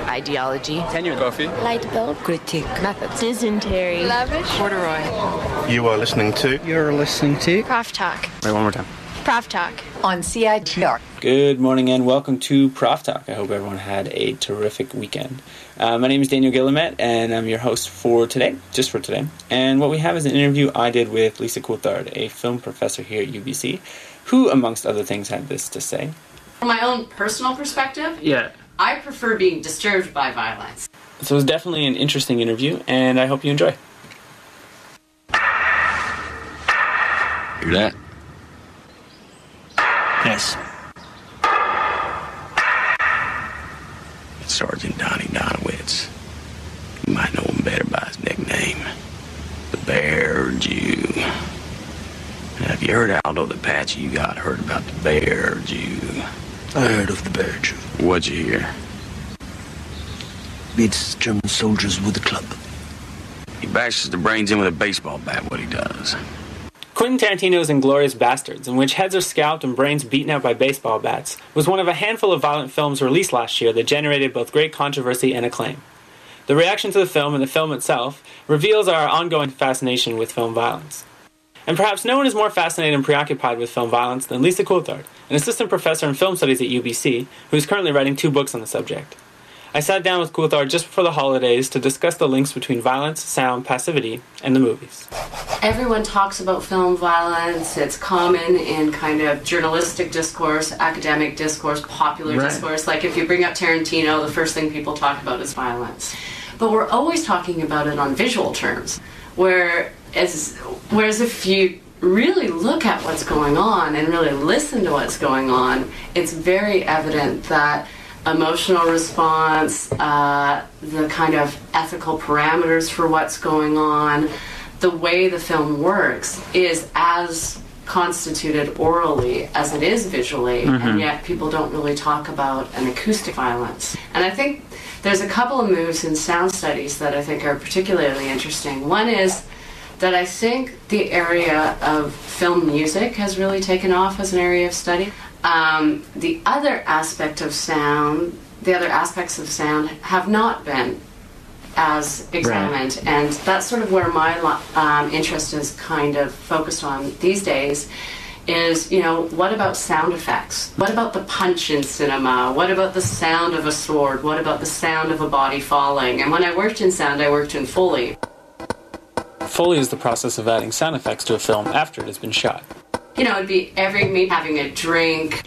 Ideology. Tenure. Coffee. Light bulb. Critique. Methods. Dysentery. Lavish. Corduroy. You are listening to... You're listening to... Prof Talk. Wait, one more time. Prof Talk. On CITR. Good morning and welcome to Prof Talk. I hope everyone had a terrific weekend. My name is Daniel Guillemette and I'm your host for today, just for today. And what we have is an interview I did with Lisa Coulthard, a film professor here at UBC, who, amongst other things, had this to say. From my own personal perspective, Yeah. I prefer being disturbed by violence. So it was definitely an interesting interview, and I hope you enjoy. Hear that? Yes. It's Sergeant Donnie Donowitz. You might know him better by his nickname, the Bear Jew. Now, have you heard, Aldo, the patch you got heard about the Bear Jew? I heard of the Bear Jew. What'd you hear? Beats German soldiers with a club. He bashes the brains in with a baseball bat, what he does. Quentin Tarantino's Inglourious Basterds, in which heads are scalped and brains beaten out by baseball bats, was one of a handful of violent films released last year that generated both great controversy and acclaim. The reaction to the film and the film itself reveals our ongoing fascination with film violence. And perhaps no one is more fascinated and preoccupied with film violence than Lisa Coulthard, an assistant professor in film studies at UBC, who is currently writing 2 books on the subject. I sat down with Coulthard just before the holidays to discuss the links between violence, sound, passivity, and the movies. Everyone talks about film violence. It's common in kind of journalistic discourse, academic discourse, popular discourse. Like if you bring up Tarantino, the first thing people talk about is violence. But we're always talking about it on visual terms, whereas if you really look at what's going on and really listen to what's going on, it's very evident that emotional response, the kind of ethical parameters for what's going on, the way the film works is as constituted orally as it is visually, and yet people don't really talk about an acoustic violence. And I think there's a couple of moves in sound studies that I think are particularly interesting. One is that I think the area of film music has really taken off as an area of study. The other aspects of sound have not been as examined, right. And that's sort of where my interest is kind of focused on these days. Is, what about sound effects? What about the punch in cinema? What about the sound of a sword? What about the sound of a body falling? And when I worked in sound, I worked in Foley. Foley is the process of adding sound effects to a film after it has been shot. It'd be me having a drink,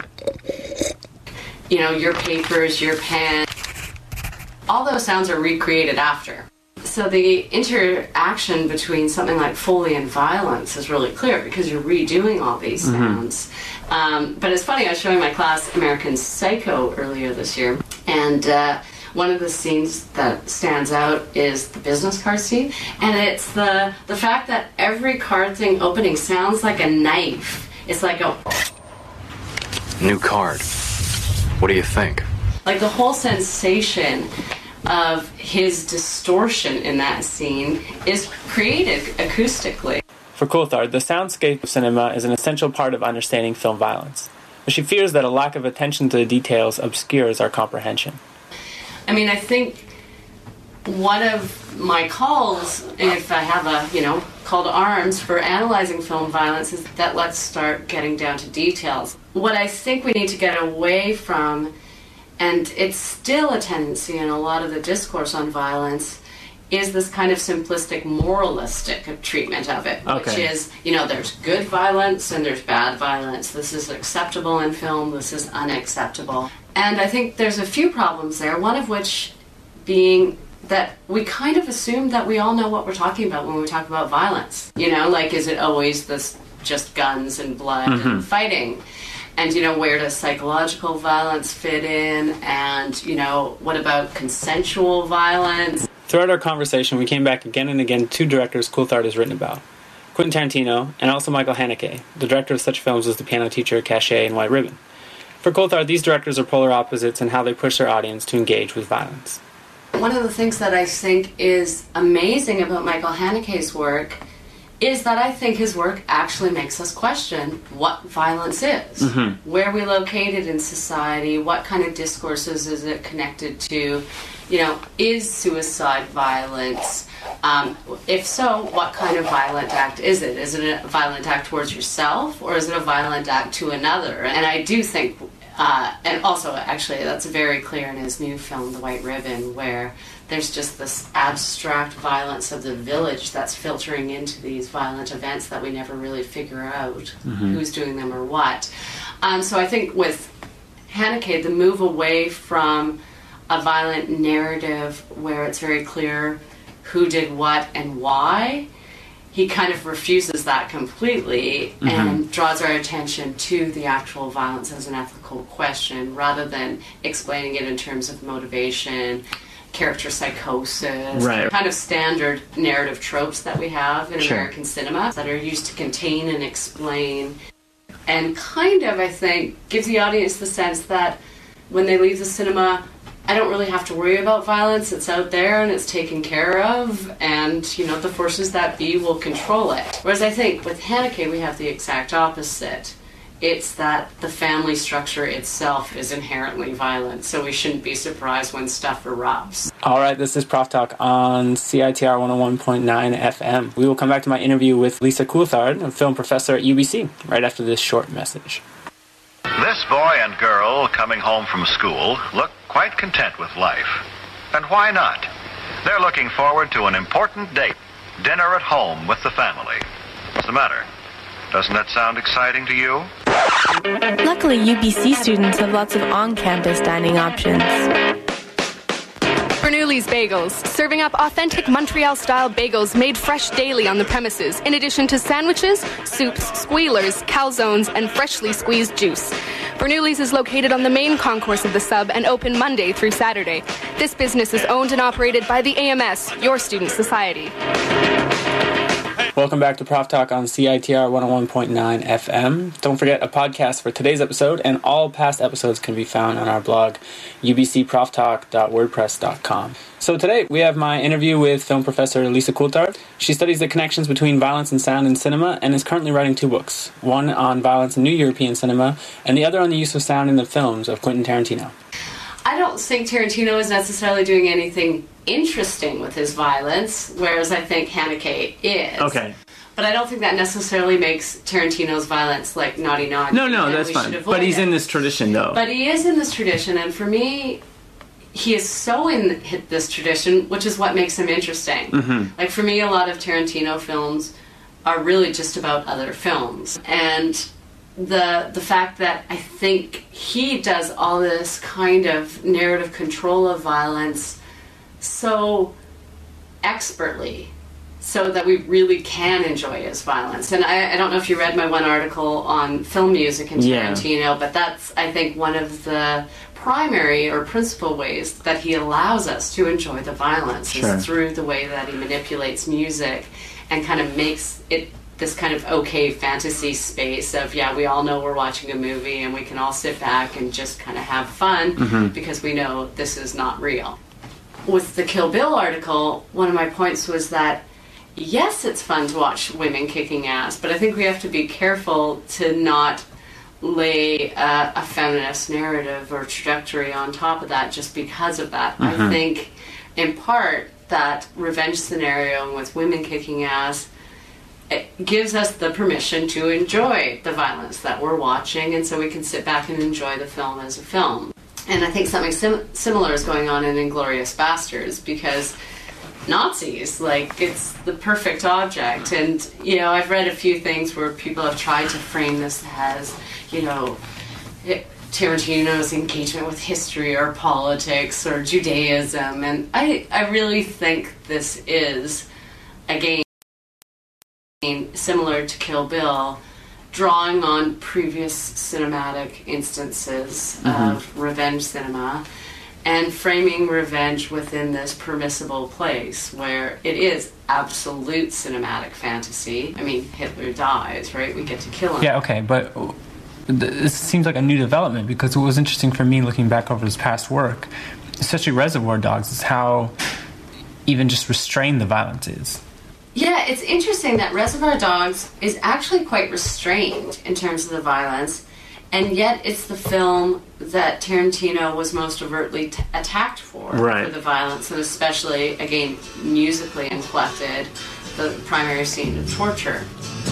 your papers, your pen. All those sounds are recreated after. So the interaction between something like Foley and violence is really clear because you're redoing all these sounds. But it's funny, I was showing my class American Psycho earlier this year, and one of the scenes that stands out is the business card scene, and it's the fact that every card thing opening sounds like a knife. It's like a... New card. What do you think? Like the whole sensation of his distortion in that scene is created acoustically. For Coulthard, the soundscape of cinema is an essential part of understanding film violence, but she fears that a lack of attention to the details obscures our comprehension. I think one of my calls, if I have a, call to arms for analyzing film violence, is that let's start getting down to details. What I think we need to get away from, and it's still a tendency in a lot of the discourse on violence, is this kind of simplistic, moralistic treatment of it, which is, there's good violence and there's bad violence. This is acceptable in film, this is unacceptable. And I think there's a few problems there, one of which being that we kind of assume that we all know what we're talking about when we talk about violence. Is it always this just guns and blood and fighting? And, where does psychological violence fit in? And, what about consensual violence? Throughout our conversation, we came back again and again to 2 directors Coulthard has written about, Quentin Tarantino and also Michael Haneke, the director of such films as The Piano Teacher, Caché, and White Ribbon. For Coulthard, these directors are polar opposites in how they push their audience to engage with violence. One of the things that I think is amazing about Michael Haneke's work is that I think his work actually makes us question what violence is. Mm-hmm. Where are we located in society? What kind of discourses is it connected to? You know, is suicide violence? If so, what kind of violent act is it? Is it a violent act towards yourself, or is it a violent act to another? And I do think, and also actually that's very clear in his new film, The White Ribbon, where there's just this abstract violence of the village that's filtering into these violent events that we never really figure out who's doing them or what. So I think with Haneke, the move away from a violent narrative where it's very clear who did what and why, he kind of refuses that completely and draws our attention to the actual violence as an ethical question rather than explaining it in terms of motivation, character psychosis, kind of standard narrative tropes that we have in American cinema that are used to contain and explain, and kind of, I think, gives the audience the sense that when they leave the cinema, I don't really have to worry about violence. It's out there and it's taken care of, and, you know, the forces that be will control it. Whereas I think with Haneke we have the exact opposite. It's that the family structure itself is inherently violent, so we shouldn't be surprised when stuff erupts. All right, this is Prof Talk on CITR 101.9 FM. We will come back to my interview with Lisa Coulthard, a film professor at UBC, right after this short message. This boy and girl coming home from school look quite content with life. And why not? They're looking forward to an important date, dinner at home with the family. What's the matter? Doesn't that sound exciting to you? Luckily, UBC students have lots of on-campus dining options. Bernoulli's Bagels, serving up authentic Montreal-style bagels made fresh daily on the premises, in addition to sandwiches, soups, squealers, calzones, and freshly squeezed juice. Bernoulli's is located on the main concourse of the sub and open Monday through Saturday. This business is owned and operated by the AMS, your student society. Welcome back to Prof Talk on CITR 101.9 FM. Don't forget, a podcast for today's episode and all past episodes can be found on our blog, ubcproftalk.wordpress.com. So today we have my interview with film professor Lisa Coulthard. She studies the connections between violence and sound in cinema and is currently writing 2 books, one on violence in New European cinema and the other on the use of sound in the films of Quentin Tarantino. I don't think Tarantino is necessarily doing anything interesting with his violence, whereas I think Haneke is. Okay. But I don't think that necessarily makes Tarantino's violence like naughty. No, that's fine. But he's in this tradition, though. But he is in this tradition, and for me, he is so in this tradition, which is what makes him interesting. Mm-hmm. Like, for me, a lot of Tarantino films are really just about other films. And the fact that I think he does all this kind of narrative control of violence so expertly, so that we really can enjoy his violence. And I don't know if you read my one article on film music and Tarantino, but that's, I think, one of the primary or principal ways that he allows us to enjoy the violence is through the way that he manipulates music and kind of makes it this kind of okay fantasy space of, we all know we're watching a movie and we can all sit back and just kind of have fun because we know this is not real. With the Kill Bill article, one of my points was that, yes, it's fun to watch women kicking ass, but I think we have to be careful to not lay a feminist narrative or trajectory on top of that just because of that. I think, in part, that revenge scenario with women kicking ass, it gives us the permission to enjoy the violence that we're watching, and so we can sit back and enjoy the film as a film. And I think something similar is going on in Inglourious Basterds, because Nazis, like, it's the perfect object. And, you know, I've read a few things where people have tried to frame this as, you know, Tarantino's engagement with history or politics or Judaism. And I really think this is, again, similar to Kill Bill, drawing on previous cinematic instances of revenge cinema and framing revenge within this permissible place where it is absolute cinematic fantasy. I mean, Hitler dies, right? We get to kill him. Yeah, okay, but this seems like a new development, because what was interesting for me looking back over his past work, especially Reservoir Dogs, is how even just restrained the violence is. Yeah, it's interesting that Reservoir Dogs is actually quite restrained in terms of the violence, and yet it's the film that Tarantino was most overtly attacked for the violence, and especially, again, musically inflected, the primary scene of torture.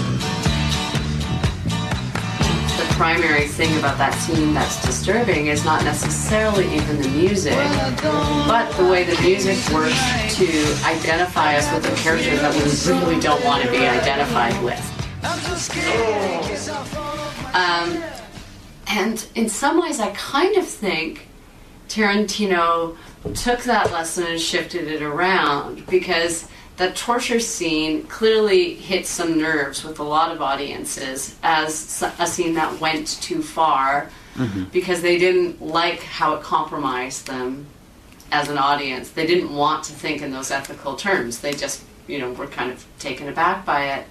The primary thing about that scene that's disturbing is not necessarily even the music, but the way the music works to identify us with the characters that we really don't want to be identified with. And in some ways, I kind of think Tarantino took that lesson and shifted it around, because that torture scene clearly hit some nerves with a lot of audiences as a scene that went too far, because they didn't like how it compromised them as an audience. They didn't want to think in those ethical terms. They just, were kind of taken aback by it.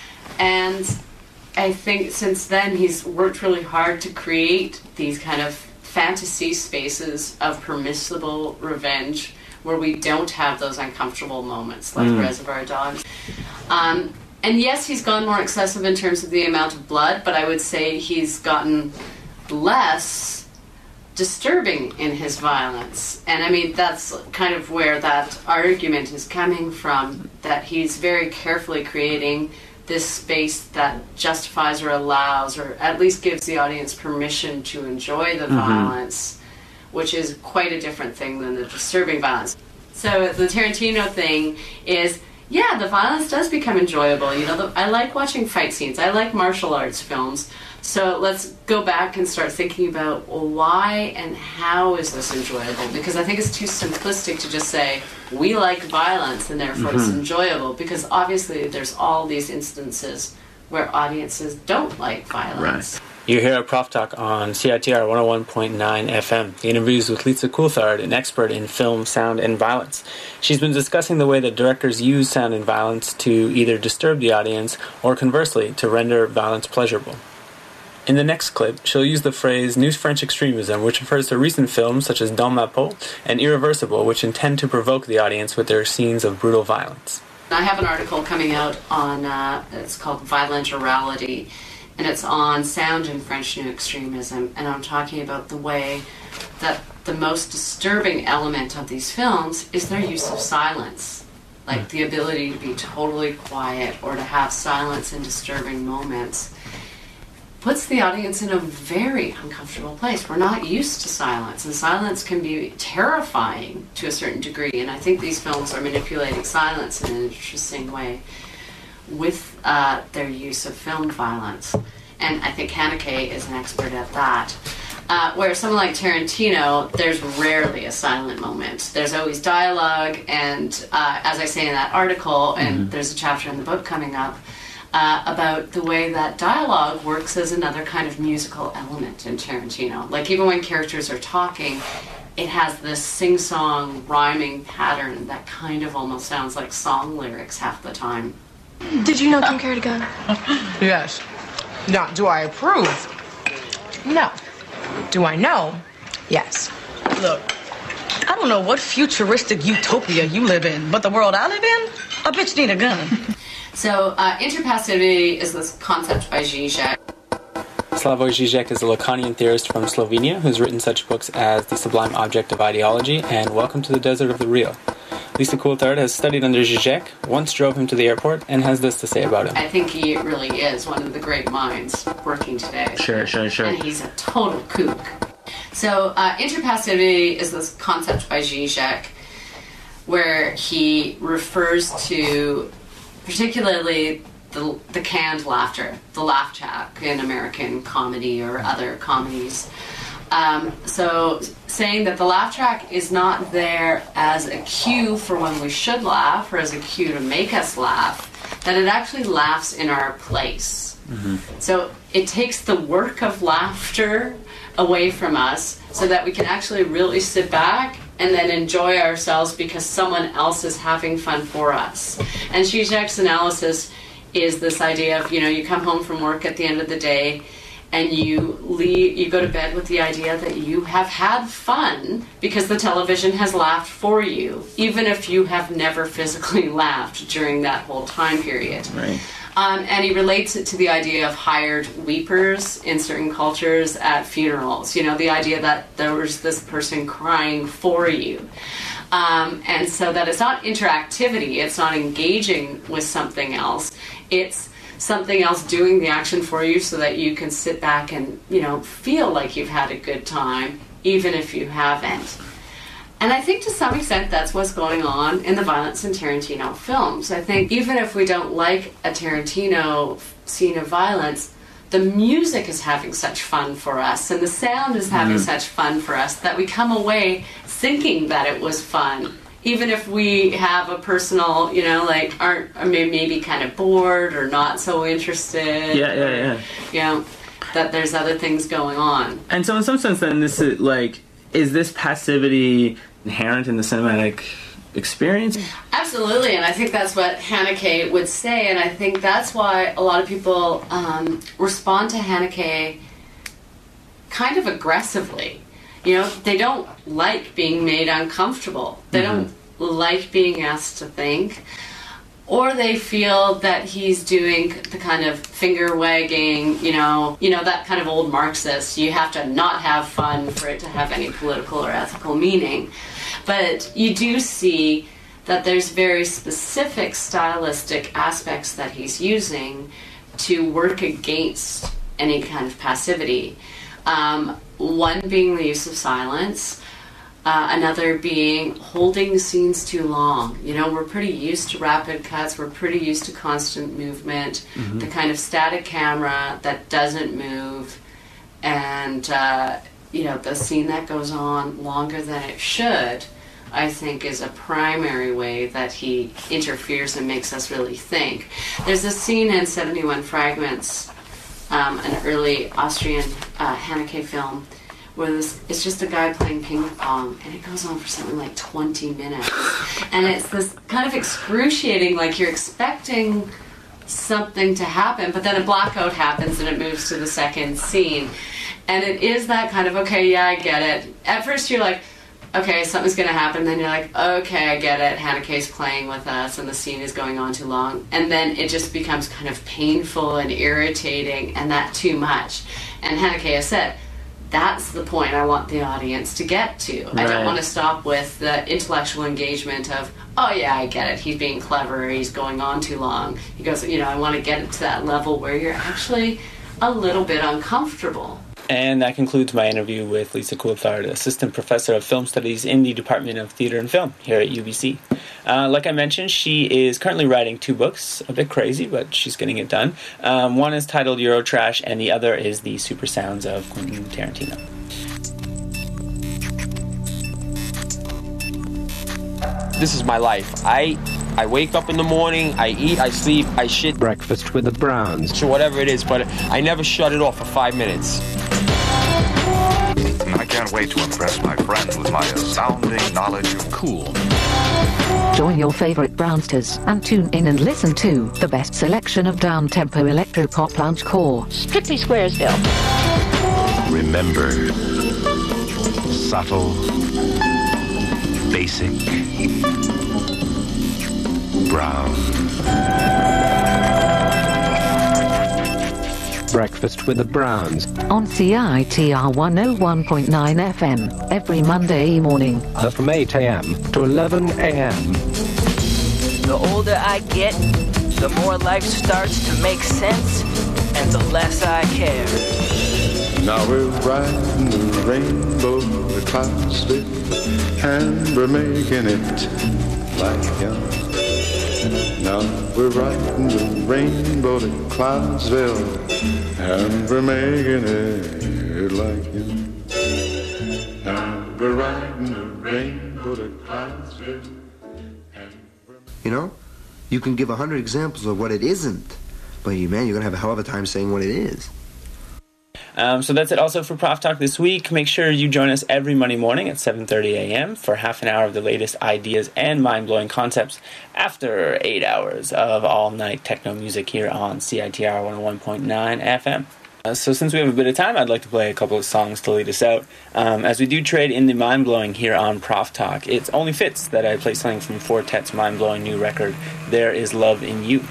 And I think since then he's worked really hard to create these kind of fantasy spaces of permissible revenge where we don't have those uncomfortable moments like Reservoir Dogs. And yes, he's gone more excessive in terms of the amount of blood, but I would say he's gotten less disturbing in his violence. And I mean, that's kind of where that argument is coming from, that he's very carefully creating this space that justifies or allows, or at least gives the audience permission to enjoy the violence, which is quite a different thing than the disturbing violence. So the Tarantino thing is, yeah, the violence does become enjoyable. I like watching fight scenes. I like martial arts films. So let's go back and start thinking about, well, why and how is this enjoyable? Because I think it's too simplistic to just say, we like violence and therefore it's enjoyable, because obviously there's all these instances where audiences don't like violence. Right. You hear a Prof Talk on CITR 101.9 FM. The interview is with Lisa Coulthard, an expert in film, sound, and violence. She's been discussing the way that directors use sound and violence to either disturb the audience or, conversely, to render violence pleasurable. In the next clip, she'll use the phrase New French Extremism, which refers to recent films such as Dans ma peau and Irreversible, which intend to provoke the audience with their scenes of brutal violence. I have an article coming out on, it's called Violent Orality, and it's on sound in French New Extremism, and I'm talking about the way that the most disturbing element of these films is their use of silence. Like the ability to be totally quiet or to have silence in disturbing moments puts the audience in a very uncomfortable place. We're not used to silence, and silence can be terrifying to a certain degree, and I think these films are manipulating silence in an interesting way with their use of film violence. And I think Haneke is an expert at that. Where someone like Tarantino, there's rarely a silent moment. There's always dialogue, and as I say in that article, and there's a chapter in the book coming up, about the way that dialogue works as another kind of musical element in Tarantino. Like, even when characters are talking, it has this sing-song rhyming pattern that kind of almost sounds like song lyrics half the time. Did you know Kim carried a gun? Yes. Now, do I approve? No. Do I know? Yes. Look, I don't know what futuristic utopia you live in, but the world I live in, a bitch need a gun. So, interpassivity is this concept by Zizek. Slavoj Žižek is a Lacanian theorist from Slovenia who's written such books as The Sublime Object of Ideology and Welcome to the Desert of the Real. Lisa Coulthard has studied under Zizek, once drove him to the airport, and has this to say about him. I think he really is one of the great minds working today. Sure. And he's a total kook. So, interpassivity is this concept by Zizek where he refers to particularly the canned laughter, the laugh track in American comedy or other comedies. So saying that the laugh track is not there as a cue for when we should laugh or as a cue to make us laugh, that it actually laughs in our place. So it takes the work of laughter away from us so that we can actually really sit back and then enjoy ourselves because someone else is having fun for us. And Zizek's analysis is this idea of, you come home from work at the end of the day and you go to bed with the idea that you have had fun because the television has laughed for you, even if you have never physically laughed during that whole time period. Right. And he relates it to the idea of hired weepers in certain cultures at funerals. You know, the idea that there was this person crying for you. And so that it's not interactivity, it's not engaging with something else, it's something else doing the action for you so that you can sit back and, you know, feel like you've had a good time, even if you haven't. And I think to some extent that's what's going on in the violence in Tarantino films. I think even if we don't like a Tarantino scene of violence, the music is having such fun for us and the sound is having such fun for us that we come away thinking that it was fun. Even if we have a personal, you know, like aren't maybe kind of bored or not so interested. Yeah. You know, that there's other things going on. And so in some sense then this is like, is this passivity inherent in the cinematic experience? Absolutely, and I think that's what Haneke would say, and I think that's why a lot of people respond to Haneke kind of aggressively. You know, they don't like being made uncomfortable. They don't like being asked to think. Or they feel that he's doing the kind of finger wagging, you know, that kind of old Marxist. You have to not have fun for it to have any political or ethical meaning. But you do see that there's very specific stylistic aspects that he's using to work against any kind of passivity. One being the use of silence. Another being holding scenes too long. You know, we're pretty used to rapid cuts. We're pretty used to constant movement. The kind of static camera that doesn't move. And, you know, the scene that goes on longer than it should, I think, is a primary way that he interferes and makes us really think. There's a scene in 71 Fragments, an early Austrian Haneke film, where it's just a guy playing ping pong, and it goes on for something like 20 minutes. And it's this kind of excruciating, like you're expecting something to happen, but then a blackout happens and it moves to the second scene. And it is that kind of, okay, yeah, I get it. At first you're like, okay, something's going to happen. Then you're like, okay, I get it. Haneke's playing with us and the scene is going on too long. And then it just becomes kind of painful and irritating and that too much. And Haneke has said, that's the point I want the audience to get to. Right. I don't want to stop with the intellectual engagement of, oh yeah, I get it. He's being clever. He's going on too long. He goes, you know, I want to get it to that level where you're actually a little bit uncomfortable. And that concludes my interview with Lisa Coulthard, Assistant Professor of Film Studies in the Department of Theatre and Film here at UBC. Like I mentioned, she is currently writing 2 books, a bit crazy, but she's getting it done. One is titled Eurotrash, and the other is The Super Sounds of Quentin Tarantino. This is my life. I wake up in the morning, I eat, I sleep, I shit. Breakfast with the Browns. So whatever it is, but I never shut it off for 5 minutes. I can't wait to impress my friends with my astounding knowledge of cool. Join your favorite Brownsters and tune in and listen to the best selection of down-tempo electro-pop lounge core. Strictly Squaresville. Remember, subtle, basic, brown. Breakfast with the Browns. On CITR 101.9 FM, every Monday morning. From 8 a.m. to 11 a.m. The older I get, the more life starts to make sense, and the less I care. Now we're riding the rainbow to Clarksville, and we're making it like young. Now we're riding the rainbow to Clarksville, and we're making it like young. Now we're riding the rainbow to Clarksville. You know, you can give 100 examples of what it isn't, but man, you're going to have a hell of a time saying what it is. So that's it also for Prof Talk this week. Make sure you join us every Monday morning at 7:30 a.m. for half an hour of the latest ideas and mind-blowing concepts after 8 hours of all-night techno music here on CITR 101.9 FM. So since we have a bit of time, I'd like to play a couple of songs to lead us out. As we do trade in the mind-blowing here on Prof Talk, it only fits that I play something from Fortet's mind-blowing new record, There Is Love in You.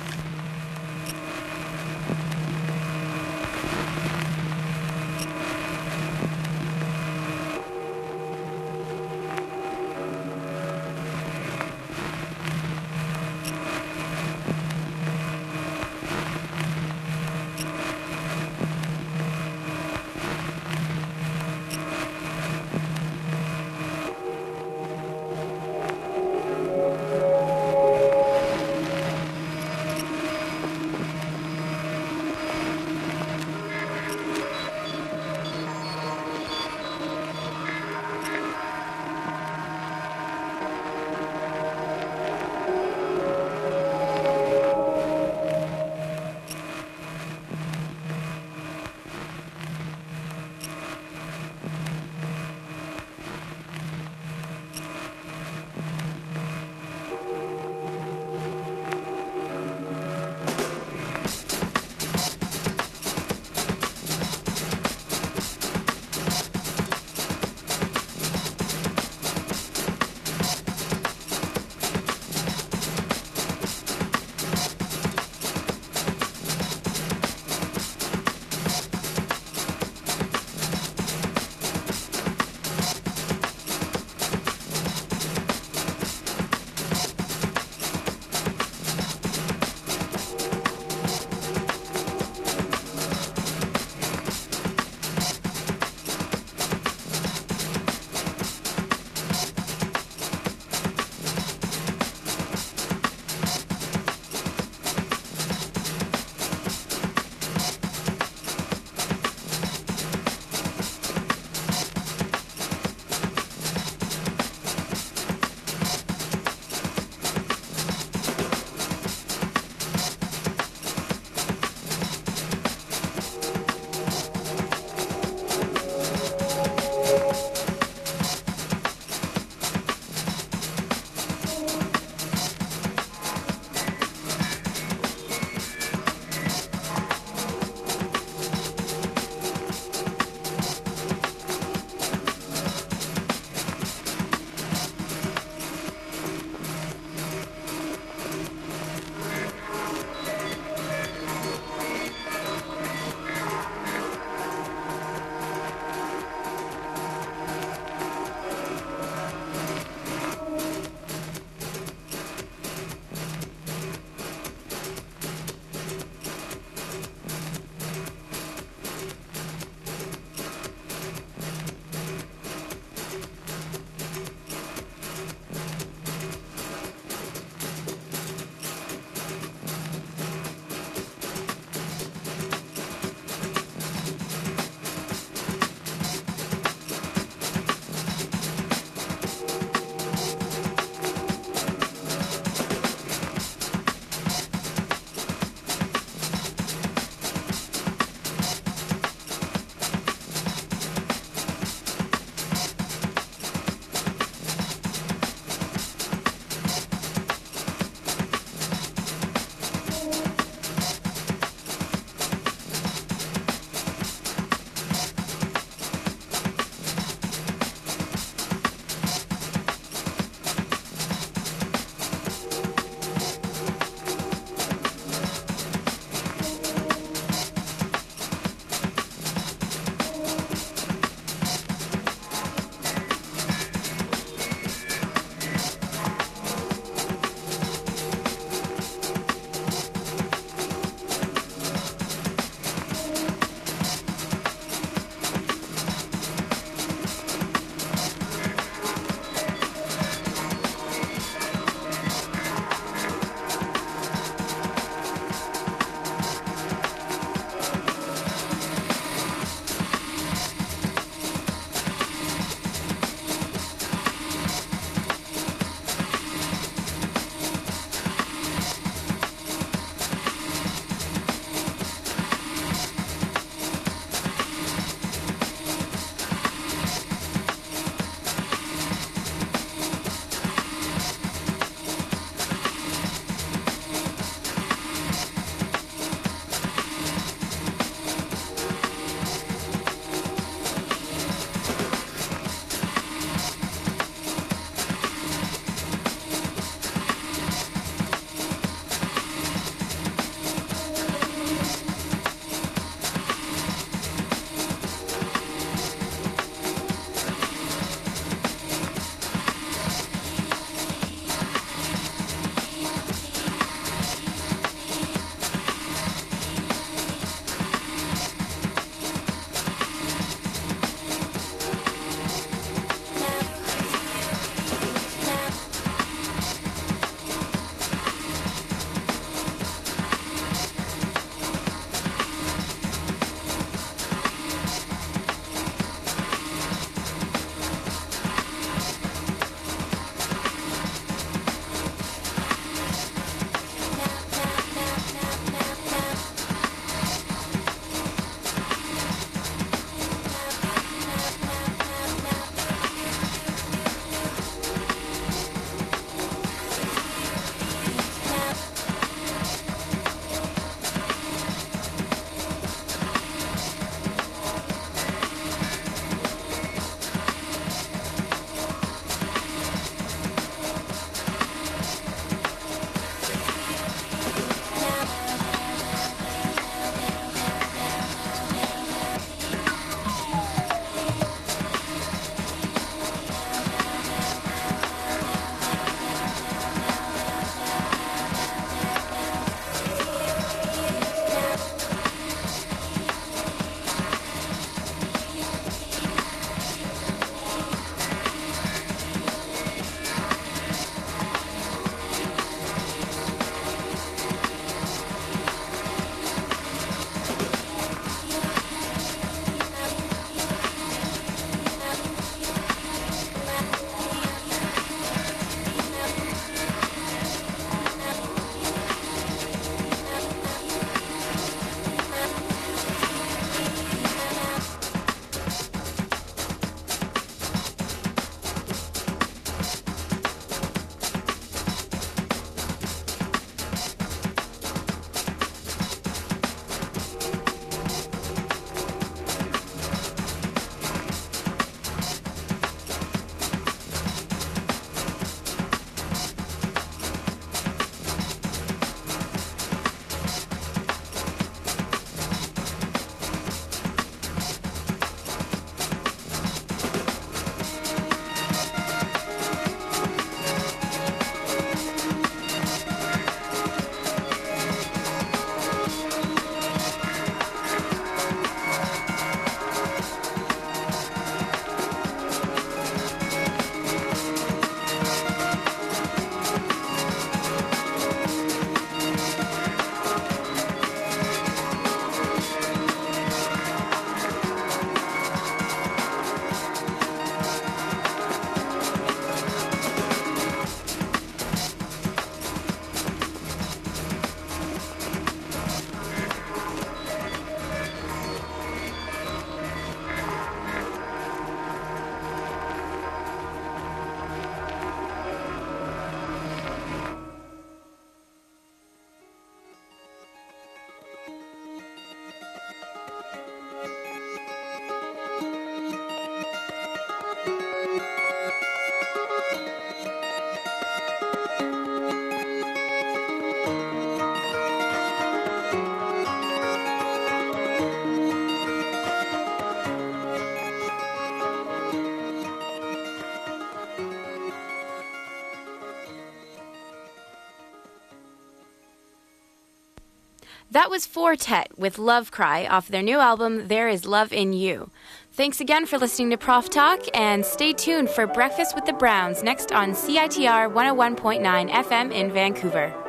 That was Fortet with Love Cry off their new album, There Is Love in You. Thanks again for listening to Prof Talk, and stay tuned for Breakfast with the Browns next on CITR 101.9 FM in Vancouver.